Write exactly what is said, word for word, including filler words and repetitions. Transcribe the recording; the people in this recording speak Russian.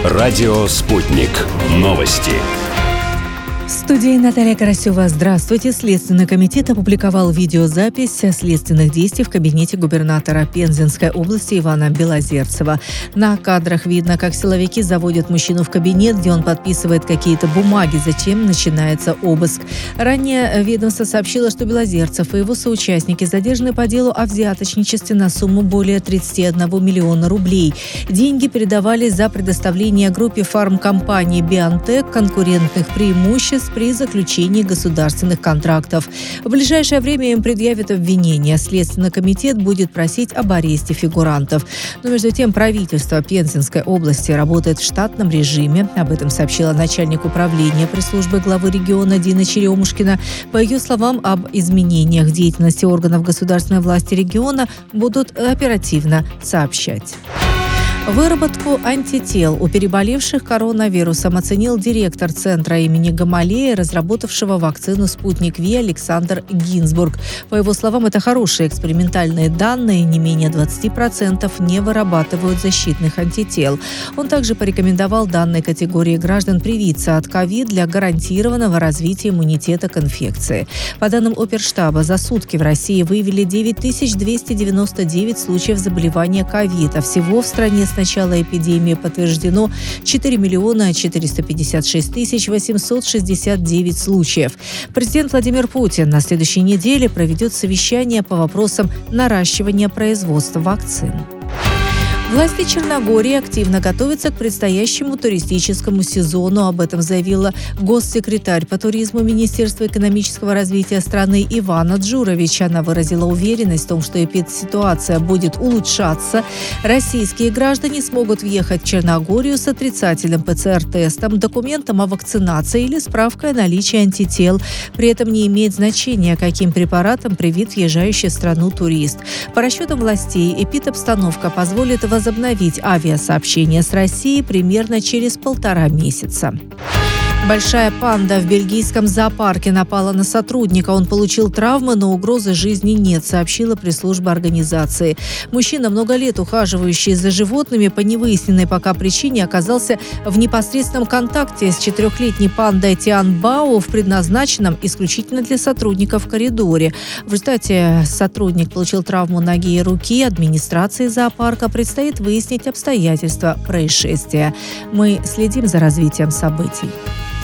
Радио «Спутник». Новости. В студии Наталья Карасева. Здравствуйте. Следственный комитет опубликовал видеозапись следственных действий в кабинете губернатора Пензенской области Ивана Белозерцева. На кадрах видно, как силовики заводят мужчину в кабинет, где он подписывает какие-то бумаги, затем начинается обыск. Ранее ведомство сообщило, что Белозерцев и его соучастники задержаны по делу о взяточничестве на сумму более тридцать один миллиона рублей. Деньги передавались за предоставление группе фармкомпании «Бионтек» конкурентных преимуществ при заключении государственных контрактов. В ближайшее время им предъявят обвинения. Следственный комитет будет просить об аресте фигурантов. Но между тем правительство Пензенской области работает в штатном режиме. Об этом сообщила начальник управления пресс-службы главы региона Дина Черемушкина. По ее словам, об изменениях деятельности органов государственной власти региона будут оперативно сообщать. Выработку антител у переболевших коронавирусом оценил директор центра имени Гамалея, разработавшего вакцину «Спутник Ви» Александр Гинзбург. По его словам, это хорошие экспериментальные данные, не менее двадцать процентов не вырабатывают защитных антител. Он также порекомендовал данной категории граждан привиться от ковид для гарантированного развития иммунитета к инфекции. По данным оперштаба, за сутки в России выявили девять тысяч двести девяносто девять случаев заболевания ковид, а всего в стране с С начала эпидемии подтверждено четыре миллиона четыреста пятьдесят шесть тысяч восемьсот шестьдесят девять случаев. Президент Владимир Путин на следующей неделе проведет совещание по вопросам наращивания производства вакцин. Власти Черногории активно готовятся к предстоящему туристическому сезону. Об этом заявила госсекретарь по туризму Министерства экономического развития страны Ивана Джурович. Она выразила уверенность в том, что эпидситуация будет улучшаться. Российские граждане смогут въехать в Черногорию с отрицательным ПЦР-тестом, документом о вакцинации или справкой о наличии антител. При этом не имеет значения, каким препаратом привит въезжающий в страну турист. По расчетам властей, эпидобстановка позволит возобновить авиасообщение с Россией примерно через полтора месяца. Большая панда в бельгийском зоопарке напала на сотрудника. Он получил травмы, но угрозы жизни нет, сообщила пресс-служба организации. Мужчина, много лет ухаживающий за животными, по невыясненной пока причине оказался в непосредственном контакте с четырехлетней пандой Тиан Бао в предназначенном исключительно для сотрудников коридоре. В результате сотрудник получил травму ноги и руки. Администрации зоопарка предстоит выяснить обстоятельства происшествия. Мы следим за развитием событий.